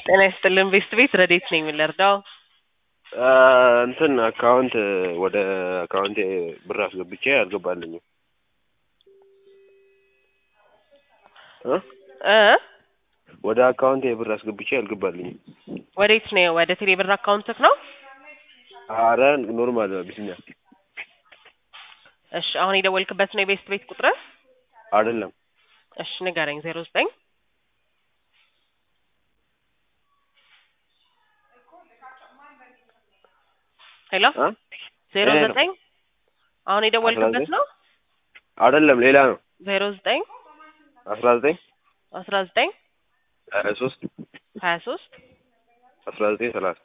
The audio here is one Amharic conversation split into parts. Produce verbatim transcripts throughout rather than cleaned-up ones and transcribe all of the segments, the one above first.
ጤና ይስጥልን ቤስት ቤት ረዴት ነኝ የምንረዳው እንትን አካውንት ወደ አካውንቴ ብር አስገብቼ አልገባልኝም እ እ ወደ አካውንቴ ብር አስገብቼ አልገባልኝም ወዴት ነው ወደ ቴሌ ብር አካውንትክ ነው አረ ኖርማል ቢስሚያ እሺ አሁን የደወልክበት ነው የቤስት ቤት ቁጥር አይደለም እሺ ንገረኝ ዜሮ ዘጠኝ ሄሎ ዜሮ ዘጠኝ አሁን የደወልክበት ነው አይደለም ሌላ ነው ዜሮ ዘጠኝ አስራ ዘጠኝ አስራ ዘጠኝ ሀያ ሶስት ሀያ ሶስት አስራ ዘጠኝ ሰላሳ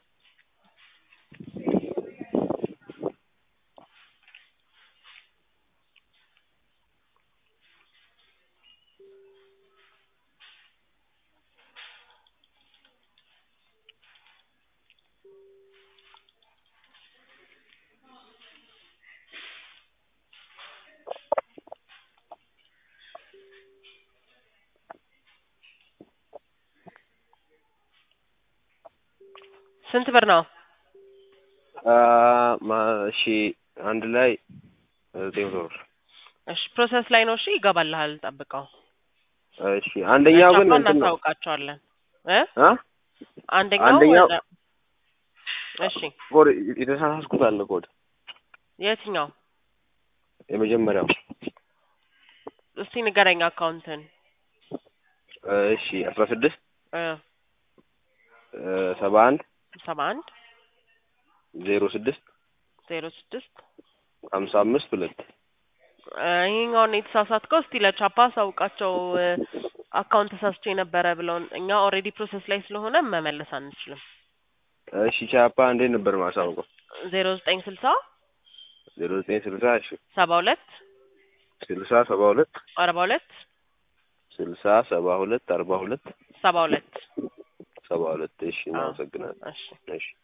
ስንት ብር ነው አ ማሺ አንድ ላይ ዘጠኝ ብር እሺ ፕሮሰስ ላይ ነው እሺ ይገባልሃል ጠብቀው እሺ አንደኛው ግን እንትን ነው እናውቃቸዋለን እ አ አንደኛው አንደኛው እሺ ኮድ የተሳሳስኩት አለ ኮድ የትኛው የመጀመሪያው እስቲ ንገረኝ አካውንትን እሺ አስራ ስድስት እ ሰባ አንድ ሰባ አንድ ዜሮ ስድስት ዜሮ ስድስት ሀምሳ አምስት ሁለት ይሄኛው ነው የተሳሳትከው እስቲ ለቻፓ ሳውቃቸው አካውንት ተሳስቼ ነበረ ብለውን እኛ ኦሬዲ ፕሮሰስ ላይ ስለሆነ መመለስ አንችልም እሺ ቻፓ እንዴት ነበር ማሳውቀው ዜሮ ዘጠኝ ስልሳ ዜሮ ዘጠኝ ስልሳ እሺ ሰባ ሁለት ስልሳ ሰባ ሁለት አርባ ሁለት ስልሳ ሰባ ሁለት አርባ ሁለት ሰባ ሁለት ሰባ ሁለት እሺ እናመሰግናለን እሺ እሺ